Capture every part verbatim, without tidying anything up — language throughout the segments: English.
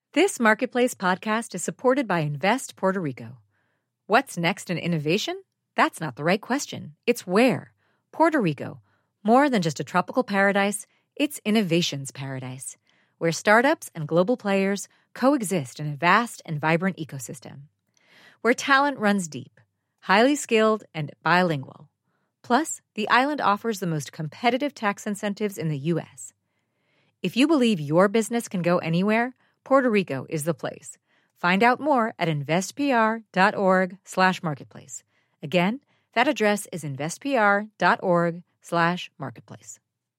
This Marketplace podcast is supported by Invest Puerto Rico. What's next in innovation? That's not the right question. It's where. Puerto Rico. More than just a tropical paradise, it's innovation's paradise, where startups and global players coexist in a vast and vibrant ecosystem. Where talent runs deep, highly skilled, and bilingual. Plus, the island offers the most competitive tax incentives in the U S. If you believe your business can go anywhere, Puerto Rico is the place. Find out more at investpr.org slash marketplace. Again, that address is investpr.org slash marketplace.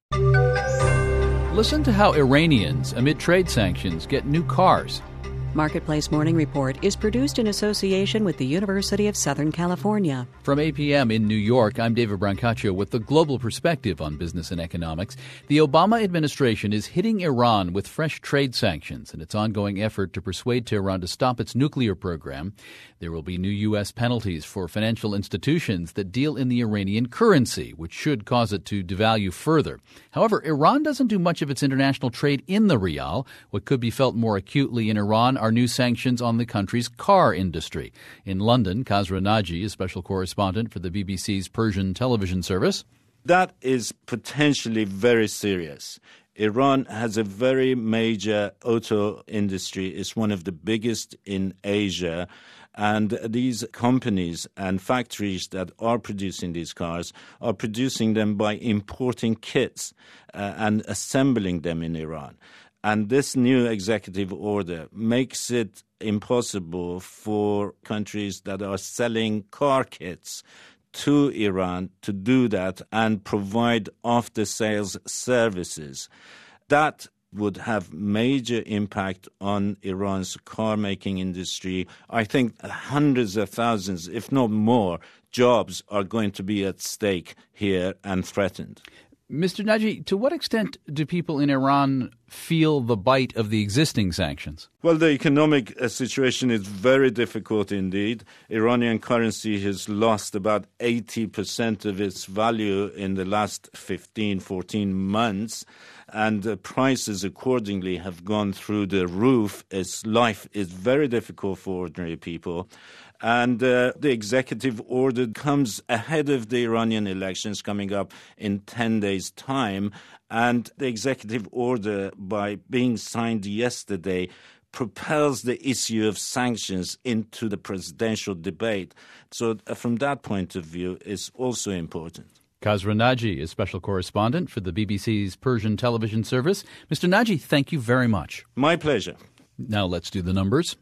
Listen to how Iranians, amid trade sanctions, get new cars. Marketplace Morning Report is produced in association with the University of Southern California. From eight p.m. in New York, I'm David Brancaccio with the global perspective on business and economics. The Obama administration is hitting Iran with fresh trade sanctions in its ongoing effort to persuade Tehran to stop its nuclear program. There will be new U S penalties for financial institutions that deal in the Iranian currency, which should cause it to devalue further. However, Iran doesn't do much of its international trade in the rial. What could be felt more acutely in Iran are new sanctions on the country's car industry. In London, Kasra Naji is special correspondent for the B B C's Persian television service. That is potentially very serious. Iran has a very major auto industry. It's one of the biggest in Asia. And these companies and factories that are producing these cars are producing them by importing kits uh, and assembling them in Iran. And this new executive order makes it impossible for countries that are selling car kits to Iran to do that and provide after-sales services. That would have major impact on Iran's car-making industry. I think hundreds of thousands, if not more, jobs are going to be at stake here and threatened. Mister Naji, to what extent do people in Iran feel the bite of the existing sanctions? Well, the economic uh, situation is very difficult indeed. Iranian currency has lost about eighty percent of its value in the last fifteen, fourteen months, and uh, prices accordingly have gone through the roof. Its life is very difficult for ordinary people. And uh, the executive order comes ahead of the Iranian elections coming up in ten days' time. And the executive order, by being signed yesterday, propels the issue of sanctions into the presidential debate. So uh, from that point of view, it's also important. Kasra Naji is special correspondent for the B B C's Persian television service. Mister Naji, thank you very much. My pleasure. Now let's do the numbers.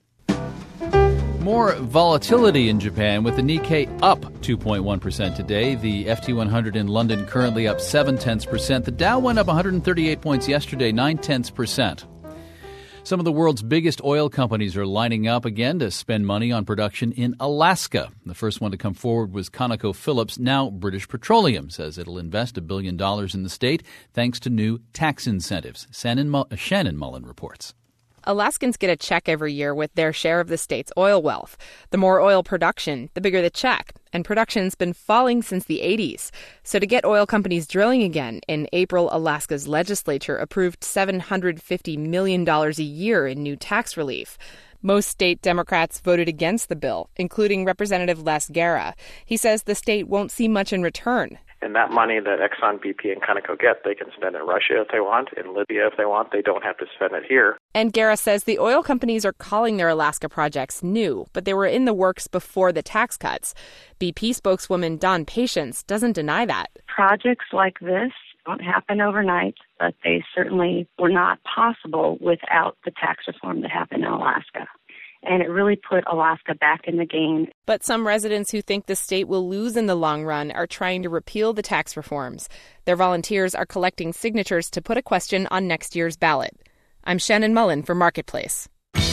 More volatility in Japan, with the Nikkei up two point one percent today. The F T one hundred in London currently up seven tenths percent. The Dow went up one hundred thirty-eight points yesterday, nine tenths percent. Some of the world's biggest oil companies are lining up again to spend money on production in Alaska. The first one to come forward was ConocoPhillips. Now British Petroleum says it'll invest a billion dollars in the state thanks to new tax incentives. Shannon Mullen reports. Alaskans get a check every year with their share of the state's oil wealth. The more oil production, the bigger the check. And production's been falling since the eighties. So to get oil companies drilling again, in April, Alaska's legislature approved seven hundred fifty million dollars a year in new tax relief. Most state Democrats voted against the bill, including Representative Les Guerra. He says the state won't see much in return. And that money that Exxon, B P, and Conoco get, they can spend in Russia if they want, in Libya if they want. They don't have to spend it here. And Guerra says the oil companies are calling their Alaska projects new, but they were in the works before the tax cuts. B P spokeswoman Dawn Patience doesn't deny that. Projects like this don't happen overnight, but they certainly were not possible without the tax reform that happened in Alaska. And it really put Alaska back in the game. But some residents who think the state will lose in the long run are trying to repeal the tax reforms. Their volunteers are collecting signatures to put a question on next year's ballot. I'm Shannon Mullen for Marketplace.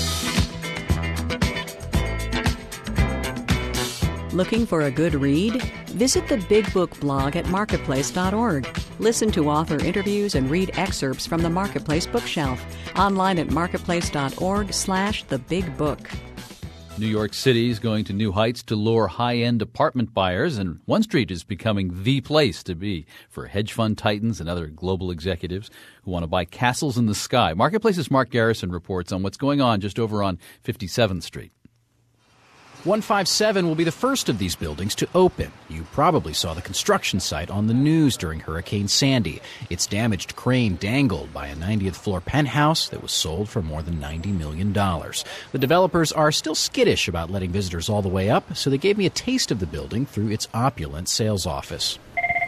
Looking for a good read? Visit the Big Book blog at marketplace dot org. Listen to author interviews and read excerpts from the Marketplace bookshelf. Online at marketplace dot org slash the big book. New York City is going to new heights to lure high-end apartment buyers, and one street is becoming the place to be for hedge fund titans and other global executives who want to buy castles in the sky. Marketplace's Mark Garrison reports on what's going on just over on fifty-seventh Street. one fifty-seven will be the first of these buildings to open. You probably saw the construction site on the news during Hurricane Sandy. Its damaged crane dangled by a ninetieth floor penthouse that was sold for more than ninety million dollars. The developers are still skittish about letting visitors all the way up, so they gave me a taste of the building through its opulent sales office.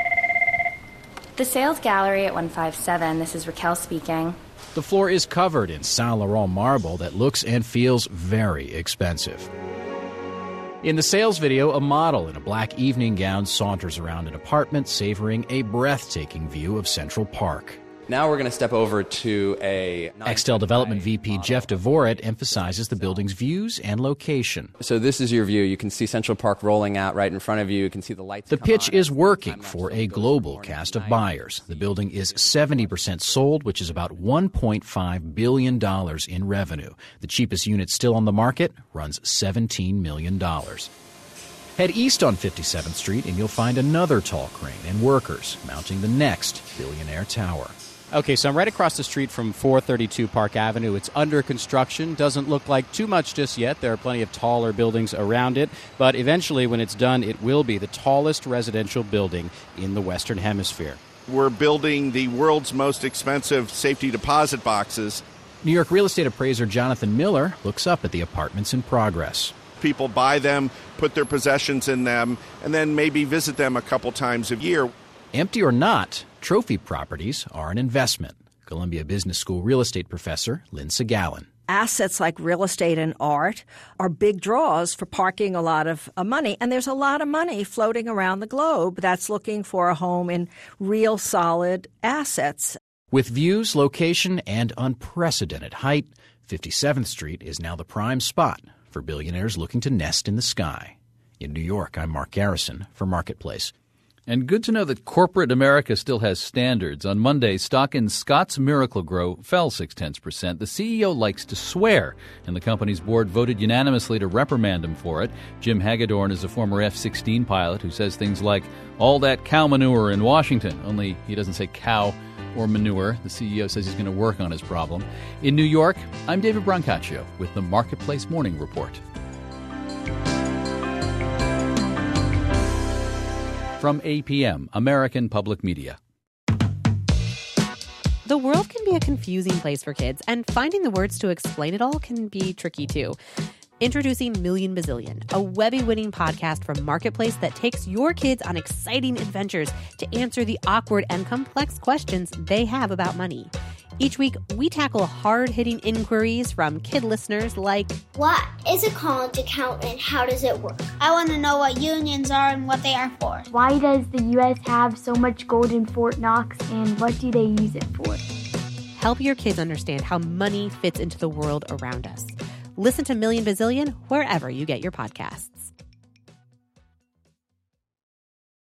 The sales gallery at one fifty-seven, this is Raquel speaking. The floor is covered in Saint Laurent marble that looks and feels very expensive. In the sales video, a model in a black evening gown saunters around an apartment, savoring a breathtaking view of Central Park. Now we're going to step over to a... Extel Development V P Jeff Devoret emphasizes the building's views and location. So this is your view. You can see Central Park rolling out right in front of you. You can see the lights. The pitch is working for a global cast of buyers. The building is seventy percent sold, which is about one point five billion dollars in revenue. The cheapest unit still on the market runs seventeen million dollars. Head east on fifty-seventh Street and you'll find another tall crane and workers mounting the next billionaire tower. Okay, so I'm right across the street from four thirty-two Park Avenue. It's under construction. Doesn't look like too much just yet. There are plenty of taller buildings around it. But eventually, when it's done, it will be the tallest residential building in the Western Hemisphere. We're building the world's most expensive safety deposit boxes. New York real estate appraiser Jonathan Miller looks up at the apartments in progress. People buy them, put their possessions in them, and then maybe visit them a couple times a year. Empty or not, trophy properties are an investment. Columbia Business School real estate professor Lynn Segallen. Assets like real estate and art are big draws for parking a lot of uh, money. And there's a lot of money floating around the globe that's looking for a home in real solid assets. With views, location, and unprecedented height, fifty-seventh Street is now the prime spot for billionaires looking to nest in the sky. In New York, I'm Mark Garrison for Marketplace. And good to know that corporate America still has standards. On Monday, stock in Scotts Miracle-Gro fell six-tenths percent. The C E O likes to swear, and the company's board voted unanimously to reprimand him for it. Jim Hagedorn is a former F sixteen pilot who says things like, all that cow manure in Washington, only he doesn't say cow or manure. The C E O says he's going to work on his problem. In New York, I'm David Brancaccio with the Marketplace Morning Report. From A P M, American Public Media. The world can be a confusing place for kids, and finding the words to explain it all can be tricky too. Introducing Million Bazillion, a Webby-winning podcast from Marketplace that takes your kids on exciting adventures to answer the awkward and complex questions they have about money. Each week, we tackle hard-hitting inquiries from kid listeners like, what is a college account and how does it work? I want to know what unions are and what they are for. Why does the U S have so much gold in Fort Knox and what do they use it for? Help your kids understand how money fits into the world around us. Listen to Million Bazillion wherever you get your podcasts.